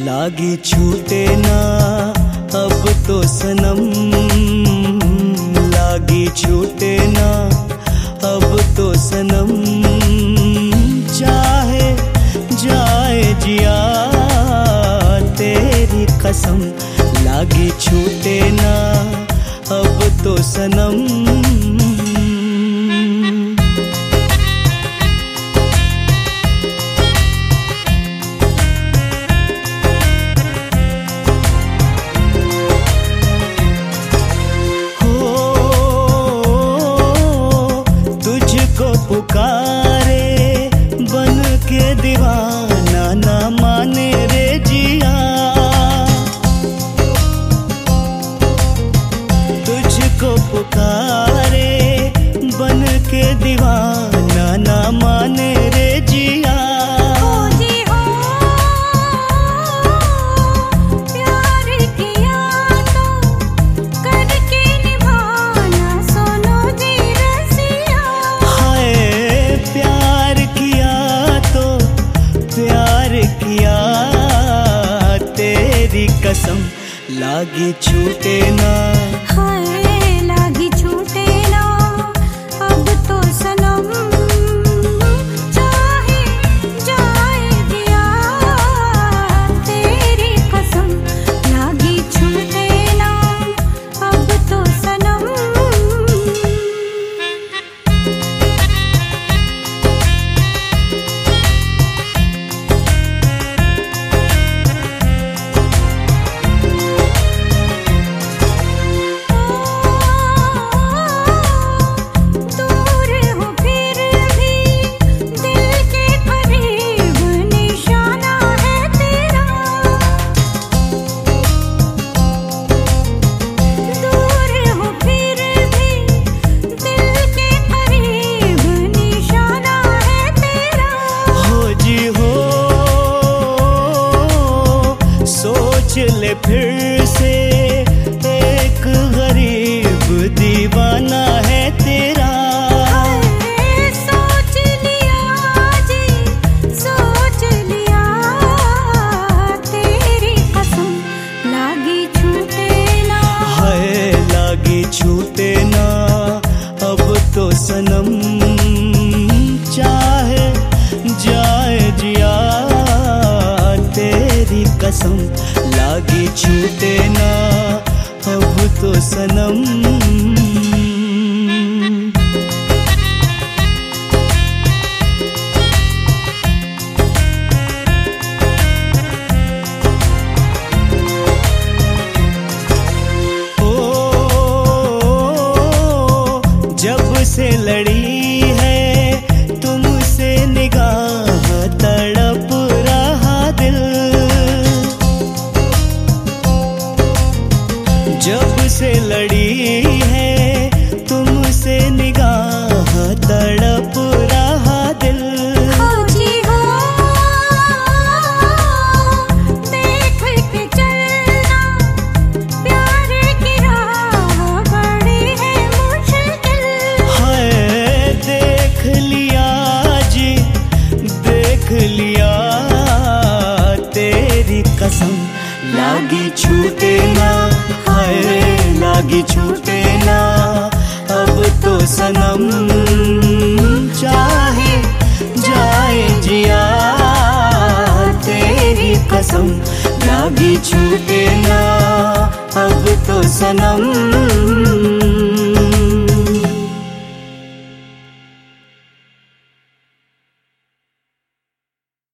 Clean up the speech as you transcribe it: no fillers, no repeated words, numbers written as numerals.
लागी छूटे ना अब तो सनम, लागी छूटे ना अब तो सनम, चाहे जाए जिया तेरी कसम, लागी छूटे ना अब तो सनम। पुकारे बन के दीवाना ना माने रे जिया, तुझको पुकारे बन के दीवाना ना माने रे जिया। कसम लागी छूटे ना, हाय लागी छूटे ना अब तो सनम, चाहे जाए दिया तेरी कसम, लागी छूटे ना अब तो सनम। ले फिर से एक गरीब दीवाना है तेरा, सोच लिया जी सोच लिया तेरी कसम, लागी छूटे ना, हाय लागी छूटे ना अब तो सनम, चाहे जाए जिया तेरी कसम, लागी छूटे ना अब तो सनम। जब से लड़ी है तुमसे निगाह तड़प रहा दिल, जब से लड़ी है तुमसे निगाह तड़प रहा दिल। हो जी हो देख के चलना प्यार की राह बड़ी है मुश्किल, हाय देख लिया जी देख लिया तेरी कसम, लागी छूटे ना, हाय लागी छूटे ना अब तो सनम, चाहे जाए जिया तेरी कसम, लागी छूटे ना अब तो सनम।